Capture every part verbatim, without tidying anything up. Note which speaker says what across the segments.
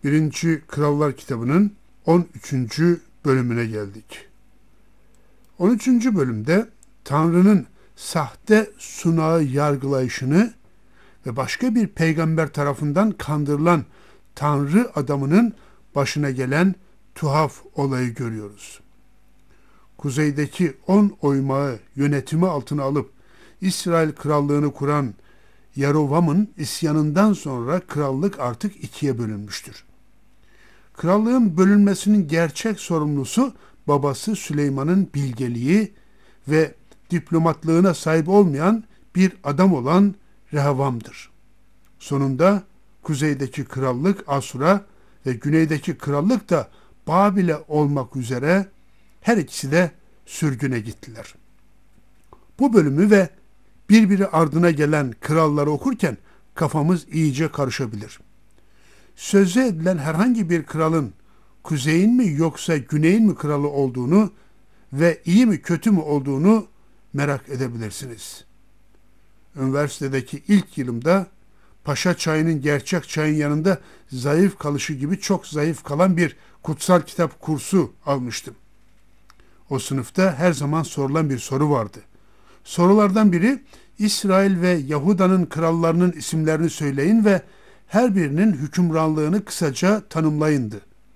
Speaker 1: Birinci Krallar kitabının on üçüncü bölümüne geldik. on üçüncü bölümde Tanrı'nın sahte sunağı yargılayışını ve başka bir peygamber tarafından kandırılan Tanrı adamının başına gelen tuhaf olayı görüyoruz. Kuzeydeki on oymağı yönetimi altına alıp İsrail krallığını kuran Yarovam'ın isyanından sonra krallık artık ikiye bölünmüştür. Krallığın bölünmesinin gerçek sorumlusu babası Süleyman'ın bilgeliği ve diplomatlığına sahip olmayan bir adam olan Rehavam'dır. Sonunda kuzeydeki krallık Asur'a ve güneydeki krallık da Babil'e olmak üzere her ikisi de sürgüne gittiler. Bu bölümü ve birbiri ardına gelen kralları okurken kafamız iyice karışabilir. Sözü edilen herhangi bir kralın kuzeyin mi yoksa güneyin mi kralı olduğunu ve iyi mi kötü mü olduğunu merak edebilirsiniz. Üniversitedeki ilk yılımda Paşa çayının gerçek çayın yanında zayıf kalışı gibi çok zayıf kalan bir kutsal kitap kursu almıştım. O sınıfta her zaman sorulan bir soru vardı. Sorulardan biri İsrail ve Yahuda'nın krallarının isimlerini söyleyin ve her birinin hükümranlığını kısaca tanımlayındı.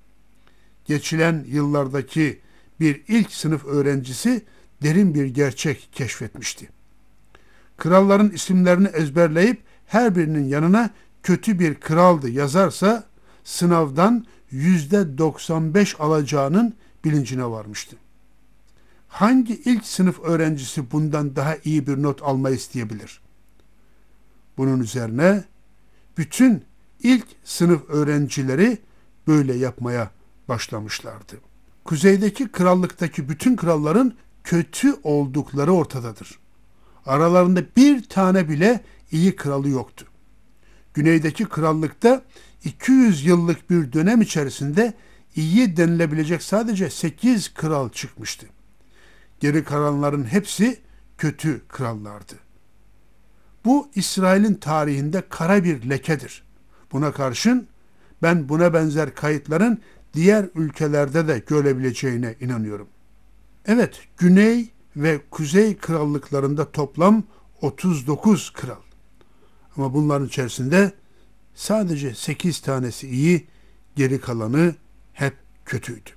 Speaker 1: Geçilen yıllardaki bir ilk sınıf öğrencisi derin bir gerçek keşfetmişti. Kralların isimlerini ezberleyip her birinin yanına kötü bir kraldı yazarsa sınavdan yüzde doksan beş alacağının bilincine varmıştı. Hangi ilk sınıf öğrencisi bundan daha iyi bir not almayı isteyebilir? Bunun üzerine bütün ilk sınıf öğrencileri böyle yapmaya başlamışlardı. Kuzeydeki krallıktaki bütün kralların kötü oldukları ortadadır. Aralarında bir tane bile iyi kralı yoktu. Güneydeki krallıkta iki yüz yıllık bir dönem içerisinde iyi denilebilecek sadece sekiz kral çıkmıştı. Geri kalanların hepsi kötü krallardı. Bu İsrail'in tarihinde kara bir lekedir. Buna karşın ben buna benzer kayıtların diğer ülkelerde de görebileceğine inanıyorum. Evet, Güney ve Kuzey krallıklarında toplam otuz dokuz kral. Ama bunların içerisinde sadece sekiz tanesi iyi, geri kalanı hep kötüydü.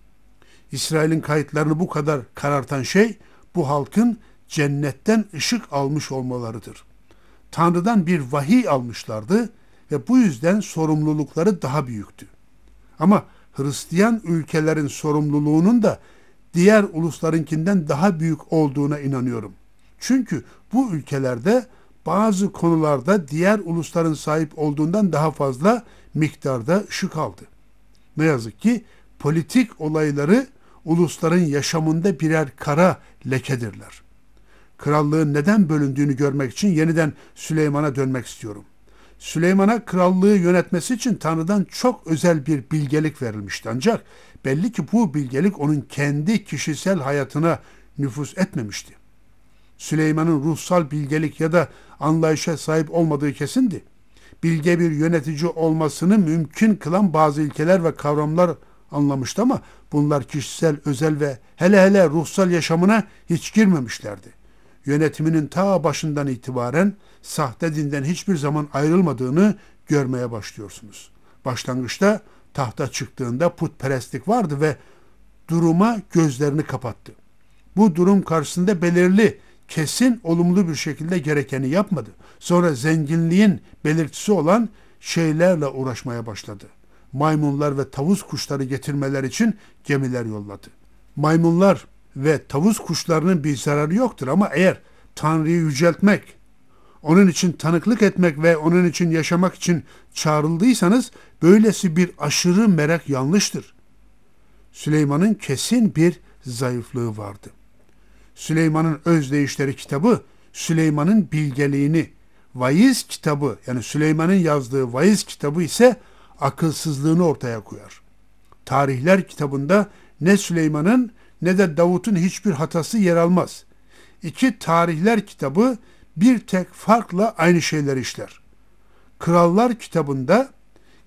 Speaker 1: İsrail'in kayıtlarını bu kadar karartan şey, bu halkın cennetten ışık almış olmalarıdır. Tanrı'dan bir vahiy almışlardı ve bu yüzden sorumlulukları daha büyüktü. Ama Hristiyan ülkelerin sorumluluğunun da diğer uluslarınkinden daha büyük olduğuna inanıyorum. Çünkü bu ülkelerde bazı konularda diğer ulusların sahip olduğundan daha fazla miktarda ışık aldı. Ne yazık ki politik olayları ulusların yaşamında birer kara lekedirler. Krallığın neden bölündüğünü görmek için yeniden Süleyman'a dönmek istiyorum. Süleyman'a krallığı yönetmesi için Tanrı'dan çok özel bir bilgelik verilmişti. Ancak belli ki bu bilgelik onun kendi kişisel hayatına nüfuz etmemişti. Süleyman'ın ruhsal bilgelik ya da anlayışa sahip olmadığı kesindi. Bilge bir yönetici olmasını mümkün kılan bazı ilkeler ve kavramlar anlamıştı ama bunlar kişisel, özel ve hele hele ruhsal yaşamına hiç girmemişlerdi. Yönetiminin ta başından itibaren sahte dinden hiçbir zaman ayrılmadığını görmeye başlıyorsunuz. Başlangıçta tahta çıktığında putperestlik vardı ve duruma gözlerini kapattı. Bu durum karşısında belirli, kesin, olumlu bir şekilde gerekeni yapmadı. Sonra zenginliğin belirtisi olan şeylerle uğraşmaya başladı. Maymunlar ve tavus kuşları getirmeler için gemiler yolladı. Maymunlar ve tavus kuşlarının bir zararı yoktur ama eğer Tanrı'yı yüceltmek, onun için tanıklık etmek ve onun için yaşamak için çağrıldıysanız böylesi bir aşırı merak yanlıştır. Süleyman'ın kesin bir zayıflığı vardı. Süleyman'ın Özdeyişleri kitabı Süleyman'ın bilgeliğini, Vayiz kitabı yani Süleyman'ın yazdığı Vayiz kitabı ise akılsızlığını ortaya koyar. Tarihler kitabında ne Süleyman'ın ne de Davut'un hiçbir hatası yer almaz. İki tarihler kitabı bir tek farkla aynı şeyler işler. Krallar kitabında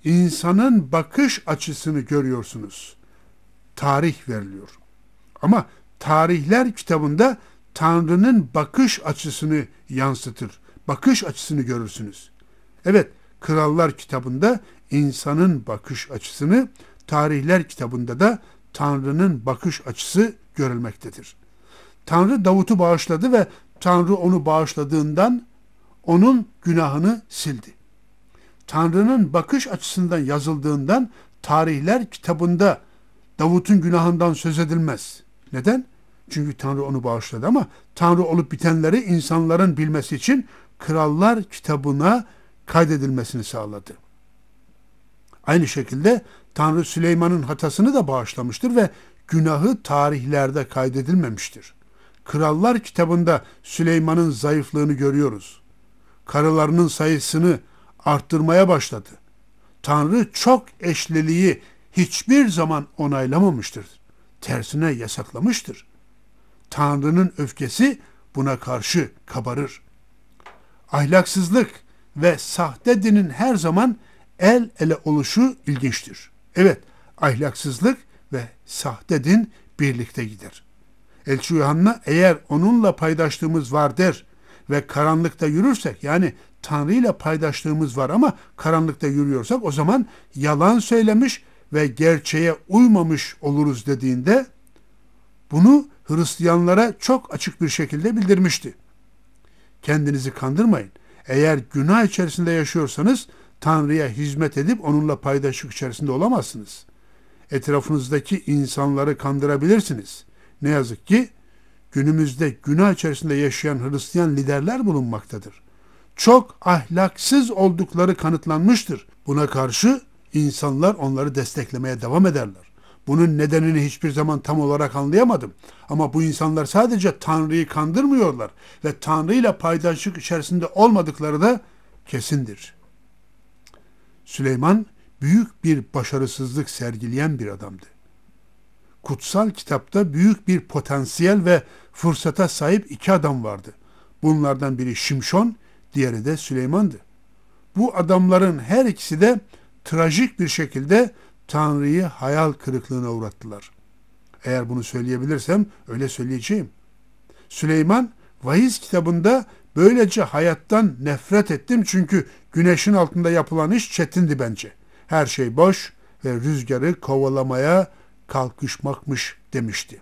Speaker 1: insanın bakış açısını görüyorsunuz. Tarih veriliyor. Ama tarihler kitabında Tanrı'nın bakış açısını yansıtır. Bakış açısını görürsünüz. Evet, Krallar kitabında insanın bakış açısını, tarihler kitabında da Tanrı'nın bakış açısı görülmektedir. Tanrı Davut'u bağışladı ve Tanrı onu bağışladığından onun günahını sildi. Tanrı'nın bakış açısından yazıldığından tarihler kitabında Davut'un günahından söz edilmez. Neden? Çünkü Tanrı onu bağışladı ama Tanrı olup bitenleri insanların bilmesi için Krallar kitabına kaydedilmesini sağladı. Aynı şekilde Tanrı Süleyman'ın hatasını da bağışlamıştır ve günahı tarihlerde kaydedilmemiştir. Krallar kitabında Süleyman'ın zayıflığını görüyoruz. Karılarının sayısını arttırmaya başladı. Tanrı çok eşliliği hiçbir zaman onaylamamıştır. Tersine yasaklamıştır. Tanrı'nın öfkesi buna karşı kabarır. Ahlaksızlık ve sahte dinin her zaman el ele oluşu ilginçtir. Evet, ahlaksızlık ve sahte din birlikte gider. Elçi Yuhanna eğer onunla paydaşlığımız var der ve karanlıkta yürürsek, yani Tanrı ile paydaşlığımız var ama karanlıkta yürüyorsak o zaman yalan söylemiş ve gerçeğe uymamış oluruz dediğinde bunu Hristiyanlara çok açık bir şekilde bildirmişti. Kendinizi kandırmayın. Eğer günah içerisinde yaşıyorsanız Tanrı'ya hizmet edip onunla paydaşlık içerisinde olamazsınız. Etrafınızdaki insanları kandırabilirsiniz. Ne yazık ki günümüzde günah içerisinde yaşayan Hristiyan liderler bulunmaktadır. Çok ahlaksız oldukları kanıtlanmıştır. Buna karşı insanlar onları desteklemeye devam ederler. Bunun nedenini hiçbir zaman tam olarak anlayamadım. Ama bu insanlar sadece Tanrı'yı kandırmıyorlar ve Tanrı ile paydaşlık içerisinde olmadıkları da kesindir. Süleyman büyük bir başarısızlık sergileyen bir adamdı. Kutsal kitapta büyük bir potansiyel ve fırsata sahip iki adam vardı. Bunlardan biri Şimşon, diğeri de Süleyman'dı. Bu adamların her ikisi de trajik bir şekilde Tanrı'yı hayal kırıklığına uğrattılar. Eğer bunu söyleyebilirsem öyle söyleyeceğim. Süleyman vahiy kitabında böylece hayattan nefret ettim çünkü güneşin altında yapılan iş çetindi bence. Her şey boş ve rüzgarı kovalamaya kalkışmakmış demişti.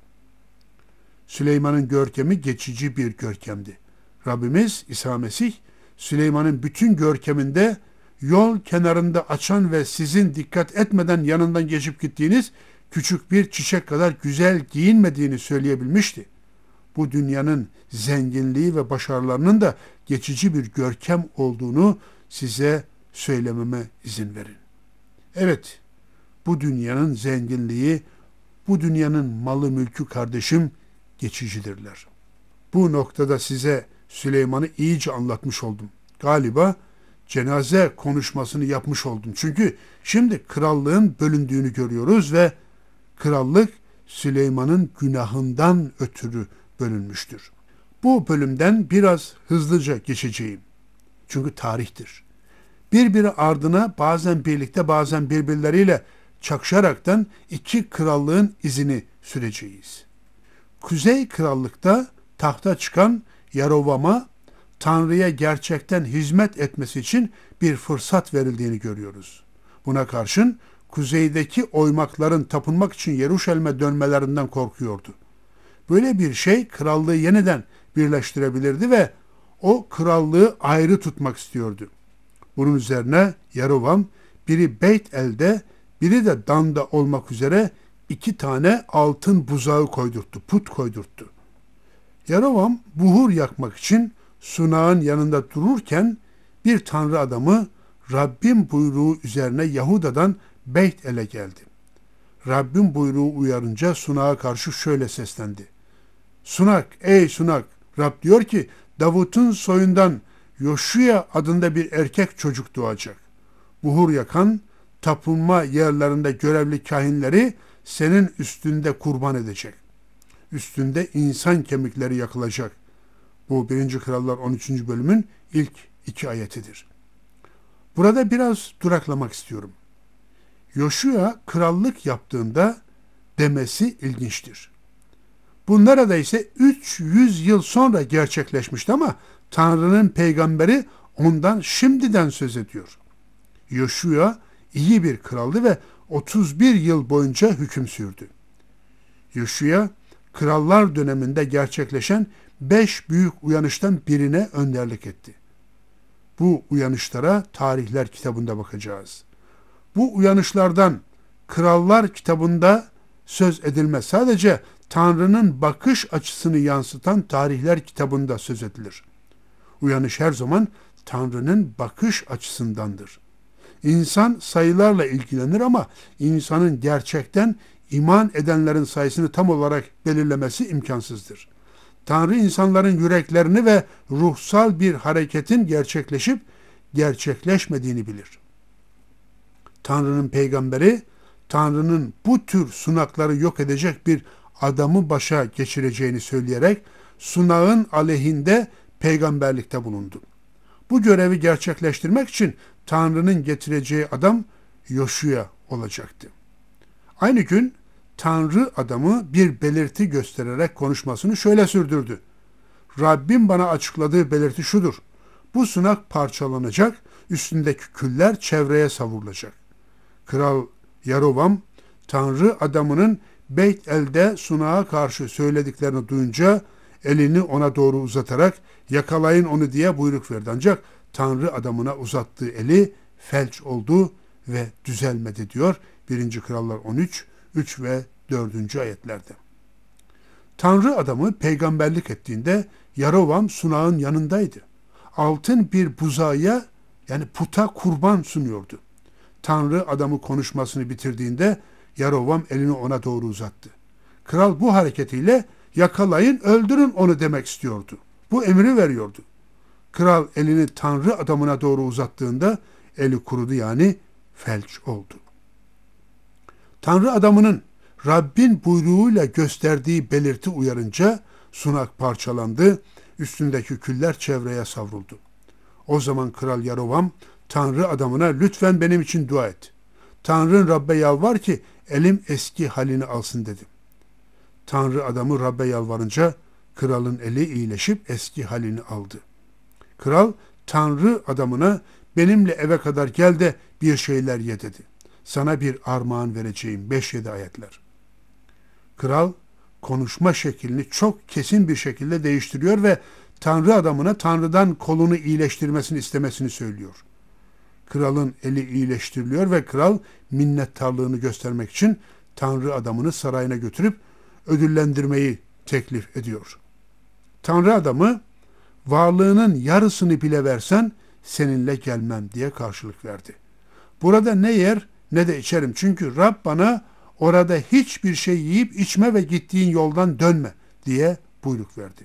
Speaker 1: Süleyman'ın görkemi geçici bir görkemdi. Rabbimiz İsa Mesih Süleyman'ın bütün görkeminde yol kenarında açan ve sizin dikkat etmeden yanından geçip gittiğiniz küçük bir çiçek kadar güzel giyinmediğini söyleyebilmişti. Bu dünyanın zenginliği ve başarılarının da geçici bir görkem olduğunu size söylememe izin verin. Evet, bu dünyanın zenginliği, bu dünyanın malı mülkü kardeşim geçicidirler. Bu noktada size Süleyman'ı iyice anlatmış oldum. Galiba cenaze konuşmasını yapmış oldum. Çünkü şimdi krallığın bölündüğünü görüyoruz ve krallık Süleyman'ın günahından ötürü bölünmüştür. Bu bölümden biraz hızlıca geçeceğim. Çünkü tarihtir. Birbiri ardına bazen birlikte bazen birbirleriyle çakışaraktan iki krallığın izini süreceğiz. Kuzey krallıkta tahta çıkan Yarovam'a Tanrı'ya gerçekten hizmet etmesi için bir fırsat verildiğini görüyoruz. Buna karşın kuzeydeki oymakların tapınmak için Yeruşalim'e dönmelerinden korkuyordu. Böyle bir şey krallığı yeniden birleştirebilirdi ve o krallığı ayrı tutmak istiyordu. Bunun üzerine Yerovam biri Beyt El'de biri de Dan'da olmak üzere iki tane altın buzağı koydurttu, put koydurttu. Yerovam buhur yakmak için sunağın yanında dururken bir tanrı adamı Rabbim buyruğu üzerine Yahuda'dan Beyt El'e geldi. Rabbim buyruğu uyarınca sunağa karşı şöyle seslendi. Sunak, ey sunak, Rab diyor ki Davut'un soyundan Yoşuya adında bir erkek çocuk doğacak. Buhur yakan, tapınma yerlerinde görevli kahinleri senin üstünde kurban edecek. Üstünde insan kemikleri yakılacak. Bu birinci Krallar on üçüncü bölümün ilk iki ayetidir. Burada biraz duraklamak istiyorum. Yoşua krallık yaptığında demesi ilginçtir. Bu neredeyse üç yüz yıl sonra gerçekleşmişti ama Tanrı'nın peygamberi ondan şimdiden söz ediyor. Yoşua iyi bir kraldı ve otuz bir yıl boyunca hüküm sürdü. Yoşua krallar döneminde gerçekleşen beş büyük uyanıştan birine önderlik etti. Bu uyanışlara tarihler kitabında bakacağız. Bu uyanışlardan Krallar kitabında söz edilmez. Sadece Tanrı'nın bakış açısını yansıtan tarihler kitabında söz edilir. Uyanış her zaman Tanrı'nın bakış açısındandır. İnsan sayılarla ilgilenir ama insanın gerçekten iman edenlerin sayısını tam olarak belirlemesi imkansızdır. Tanrı insanların yüreklerini ve ruhsal bir hareketin gerçekleşip gerçekleşmediğini bilir. Tanrı'nın peygamberi, Tanrı'nın bu tür sunakları yok edecek bir adamı başa geçireceğini söyleyerek sunağın aleyhinde peygamberlikte bulundu. Bu görevi gerçekleştirmek için Tanrı'nın getireceği adam Yoşua olacaktı. Aynı gün Tanrı adamı bir belirti göstererek konuşmasını şöyle sürdürdü. Rabbim bana açıkladığı belirti şudur. Bu sunak parçalanacak, üstündeki küller çevreye savrulacak. Kral Yarovam, Tanrı adamının Beyt El'de sunağa karşı söylediklerini duyunca elini ona doğru uzatarak yakalayın onu diye buyruk verdi. Ancak Tanrı adamına uzattığı eli felç oldu ve düzelmedi diyor birinci Krallar on üç, üç ve dördüncü ayetlerde. Tanrı adamı peygamberlik ettiğinde Yarovam sunağın yanındaydı. Altın bir buzağıya yani puta kurban sunuyordu. Tanrı adamı konuşmasını bitirdiğinde Yarovam elini ona doğru uzattı. Kral bu hareketiyle yakalayın öldürün onu demek istiyordu. Bu emri veriyordu. Kral elini Tanrı adamına doğru uzattığında eli kurudu yani felç oldu. Tanrı adamının Rabbin buyruğuyla gösterdiği belirti uyarınca sunak parçalandı, üstündeki küller çevreye savruldu. O zaman Kral Yarovam Tanrı adamına lütfen benim için dua et. Tanrı'nın Rabbe yalvar ki elim eski halini alsın dedi. Tanrı adamı Rabbe yalvarınca kralın eli iyileşip eski halini aldı. Kral Tanrı adamına benimle eve kadar gel de bir şeyler ye dedi. Sana bir armağan vereceğim. beş yedi ayetler. Kral konuşma şeklini çok kesin bir şekilde değiştiriyor ve Tanrı adamına Tanrı'dan kolunu iyileştirmesini istemesini söylüyor. Kralın eli iyileştiriliyor ve kral minnettarlığını göstermek için Tanrı adamını sarayına götürüp ödüllendirmeyi teklif ediyor. Tanrı adamı varlığının yarısını bile versen seninle gelmem diye karşılık verdi. Burada ne yer ne de içerim çünkü Rab bana orada hiçbir şey yiyip içme ve gittiğin yoldan dönme diye buyruk verdi.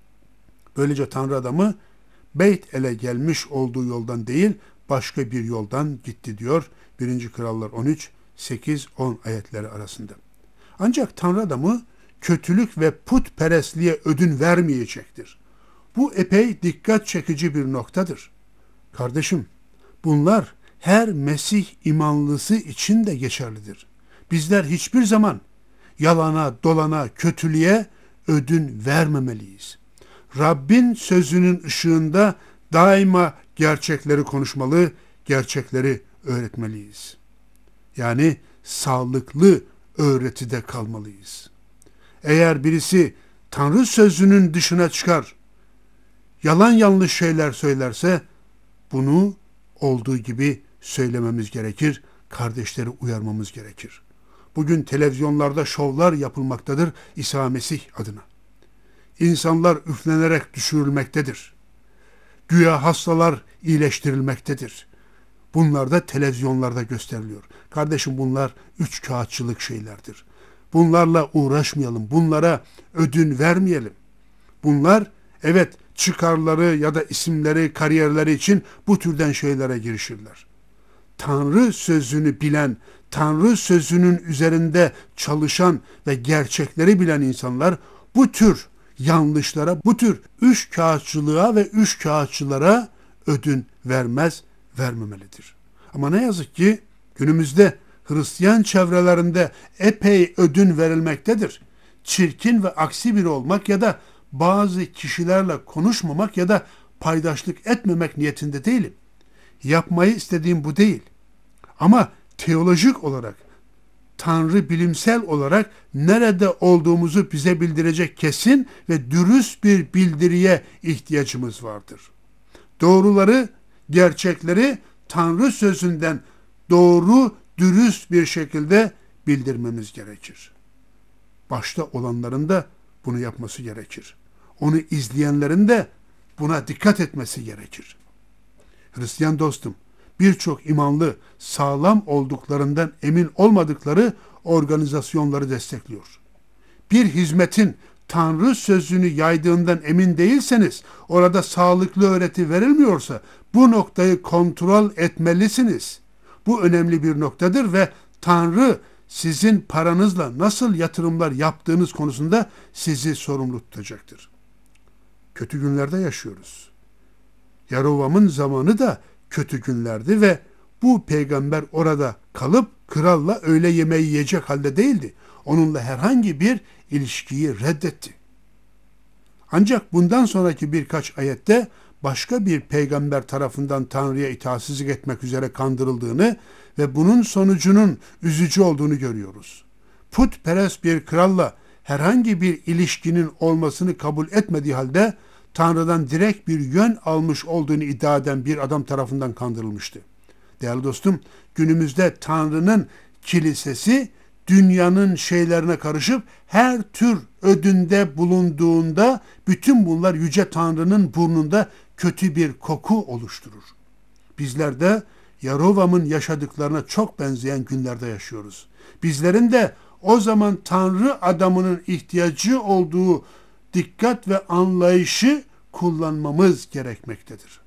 Speaker 1: Böylece Tanrı adamı Beyt El'e gelmiş olduğu yoldan değil başka bir yoldan gitti diyor birinci Krallar on üç, sekiz on ayetleri arasında. Ancak Tanrı adamı kötülük ve putperestliğe ödün vermeyecektir. Bu epey dikkat çekici bir noktadır. Kardeşim, bunlar her Mesih imanlısı için de geçerlidir. Bizler hiçbir zaman yalana, dolana, kötülüğe ödün vermemeliyiz. Rabbin sözünün ışığında daima gerçekleri konuşmalı, gerçekleri öğretmeliyiz. Yani sağlıklı öğretide kalmalıyız. Eğer birisi Tanrı sözünün dışına çıkar, yalan yanlış şeyler söylerse bunu olduğu gibi söylememiz gerekir, kardeşleri uyarmamız gerekir. Bugün televizyonlarda şovlar yapılmaktadır İsa Mesih adına. İnsanlar üflenerek düşürülmektedir. Güya hastalar iyileştirilmektedir. Bunlar da televizyonlarda gösteriliyor. Kardeşim bunlar üç kağıtçılık şeylerdir. Bunlarla uğraşmayalım. Bunlara ödün vermeyelim. Bunlar evet çıkarları ya da isimleri, kariyerleri için bu türden şeylere girişirler. Tanrı sözünü bilen, Tanrı sözünün üzerinde çalışan ve gerçekleri bilen insanlar bu tür yanlışlara, bu tür üç kağıtçılığa ve üç kağıtçılara ödün vermez, vermemelidir. Ama ne yazık ki günümüzde Hristiyan çevrelerinde epey ödün verilmektedir. Çirkin ve aksi biri olmak ya da bazı kişilerle konuşmamak ya da paydaşlık etmemek niyetinde değilim. Yapmayı istediğim bu değil. Ama teolojik olarak, Tanrı bilimsel olarak nerede olduğumuzu bize bildirecek kesin ve dürüst bir bildiriye ihtiyacımız vardır. Doğruları, gerçekleri Tanrı sözünden doğru, dürüst bir şekilde bildirmemiz gerekir. Başta olanların da bunu yapması gerekir. Onu izleyenlerin de buna dikkat etmesi gerekir. Hristiyan dostum, birçok imanlı sağlam olduklarından emin olmadıkları organizasyonları destekliyor. Bir hizmetin Tanrı sözünü yaydığından emin değilseniz, orada sağlıklı öğreti verilmiyorsa bu noktayı kontrol etmelisiniz. Bu önemli bir noktadır ve Tanrı sizin paranızla nasıl yatırımlar yaptığınız konusunda sizi sorumlu tutacaktır. Kötü günlerde yaşıyoruz. Yarovam'ın zamanı da kötü günlerdi ve bu peygamber orada kalıp kralla öğle yemeği yiyecek halde değildi. Onunla herhangi bir ilişkiyi reddetti. Ancak bundan sonraki birkaç ayette başka bir peygamber tarafından Tanrı'ya itaatsizlik etmek üzere kandırıldığını ve bunun sonucunun üzücü olduğunu görüyoruz. Putperest bir kralla herhangi bir ilişkinin olmasını kabul etmediği halde Tanrı'dan direkt bir yön almış olduğunu iddia eden bir adam tarafından kandırılmıştı. Değerli dostum, günümüzde Tanrı'nın kilisesi dünyanın şeylerine karışıp her tür ödünde bulunduğunda bütün bunlar Yüce Tanrı'nın burnunda kötü bir koku oluşturur. Bizler de Yarovam'ın yaşadıklarına çok benzeyen günlerde yaşıyoruz. Bizlerin de o zaman Tanrı adamının ihtiyacı olduğu dikkat ve anlayışı kullanmamız gerekmektedir.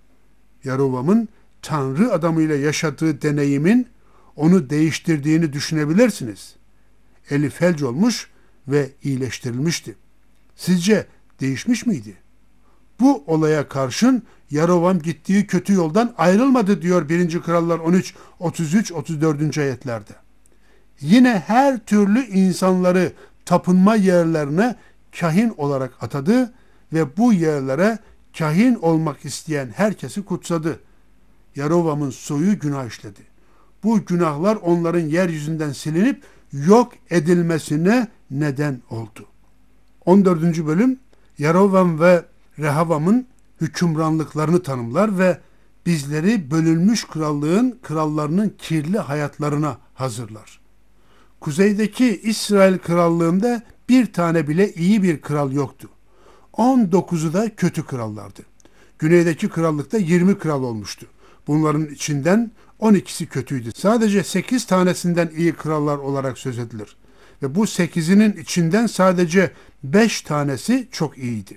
Speaker 1: Yarovam'ın Tanrı adamıyla yaşadığı deneyimin onu değiştirdiğini düşünebilirsiniz. Eli felç olmuş ve iyileştirilmişti. Sizce değişmiş miydi? Bu olaya karşın Yarovam gittiği kötü yoldan ayrılmadı diyor birinci Krallar on üç, otuz üç, otuz dört. ayetlerde. Yine her türlü insanları tapınma yerlerine kahin olarak atadı ve bu yerlere kahin olmak isteyen herkesi kutsadı. Yarovam'ın soyu günah işledi. Bu günahlar onların yeryüzünden silinip yok edilmesine neden oldu. on dördüncü bölüm Yarovam ve Rehavam'ın hükümranlıklarını tanımlar ve bizleri bölünmüş krallığın krallarının kirli hayatlarına hazırlar. Kuzeydeki İsrail krallığında bir tane bile iyi bir kral yoktu. on dokuzu da kötü krallardı. Güneydeki krallıkta yirmi kral olmuştu. Bunların içinden on ikisi kötüydü. Sadece sekiz tanesinden iyi krallar olarak söz edilir. Ve bu sekizinin içinden sadece beş tanesi çok iyiydi.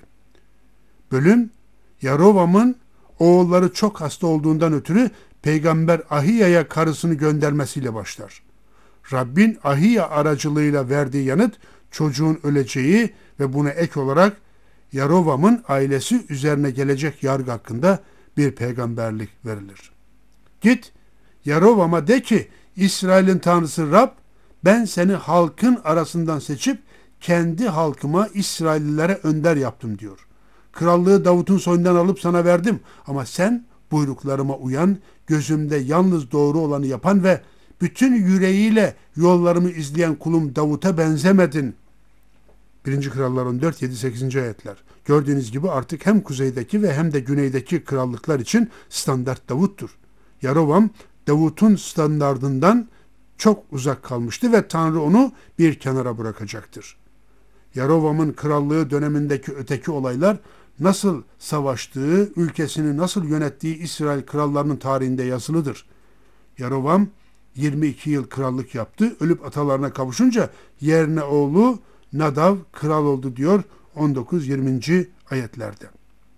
Speaker 1: Bölüm, Yarovam'ın oğulları çok hasta olduğundan ötürü Peygamber Ahiya'ya karısını göndermesiyle başlar. Rabbin Ahiya aracılığıyla verdiği yanıt çocuğun öleceği ve buna ek olarak Yarovam'ın ailesi üzerine gelecek yargı hakkında bir peygamberlik verilir. Git Yarovam'a de ki İsrail'in Tanrısı Rab, ben seni halkın arasından seçip kendi halkıma İsraillilere önder yaptım diyor. Krallığı Davut'un soyundan alıp sana verdim ama sen buyruklarıma uyan, gözümde yalnız doğru olanı yapan ve bütün yüreğiyle yollarımı izleyen kulum Davut'a benzemedin. birinci Krallar on dört, yedi, sekizinci ayetler. Gördüğünüz gibi artık hem kuzeydeki ve hem de güneydeki krallıklar için standart Davut'tur. Yarovam Davut'un standardından çok uzak kalmıştı ve Tanrı onu bir kenara bırakacaktır. Yarovam'ın krallığı dönemindeki öteki olaylar nasıl savaştığı, ülkesini nasıl yönettiği İsrail krallarının tarihinde yazılıdır. Yarovam yirmi iki yıl krallık yaptı. Ölüp atalarına kavuşunca yerine oğlu Nadav kral oldu diyor on dokuz yirminci ayetlerde.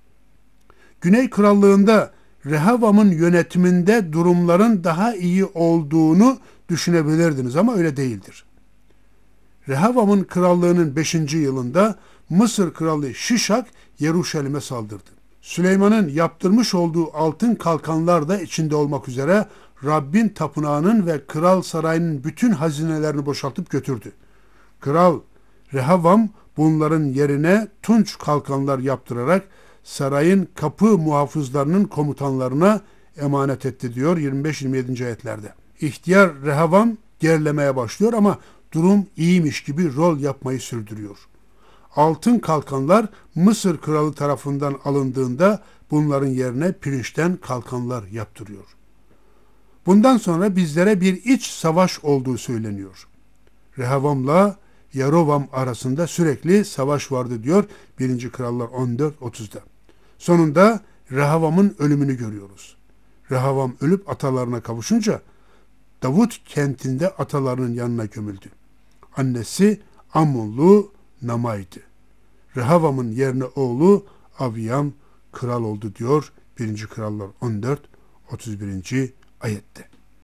Speaker 1: Güney krallığında Rehavam'ın yönetiminde durumların daha iyi olduğunu düşünebilirdiniz ama öyle değildir. Rehavam'ın krallığının beşinci yılında Mısır kralı Şişak Yeruşalim'e saldırdı. Süleyman'ın yaptırmış olduğu altın kalkanlar da içinde olmak üzere Rabbin tapınağının ve kral sarayının bütün hazinelerini boşaltıp götürdü. Kral Rehavam bunların yerine tunç kalkanlar yaptırarak sarayın kapı muhafızlarının komutanlarına emanet etti diyor yirmi beş yirmi yedinci ayetlerde. İhtiyar Rehavam gerilemeye başlıyor ama durum iyiymiş gibi rol yapmayı sürdürüyor. Altın kalkanlar Mısır kralı tarafından alındığında bunların yerine pirinçten kalkanlar yaptırıyor. Bundan sonra bizlere bir iç savaş olduğu söyleniyor. Rehavam'la Yarovam arasında sürekli savaş vardı diyor birinci Krallar on dört otuzda. Sonunda Rehavam'ın ölümünü görüyoruz. Rehavam ölüp atalarına kavuşunca Davut kentinde atalarının yanına gömüldü. Annesi Ammonlu Namay'dı. Rehavam'ın yerine oğlu Abiyam kral oldu diyor birinci Krallar on dört otuz birinci ayette.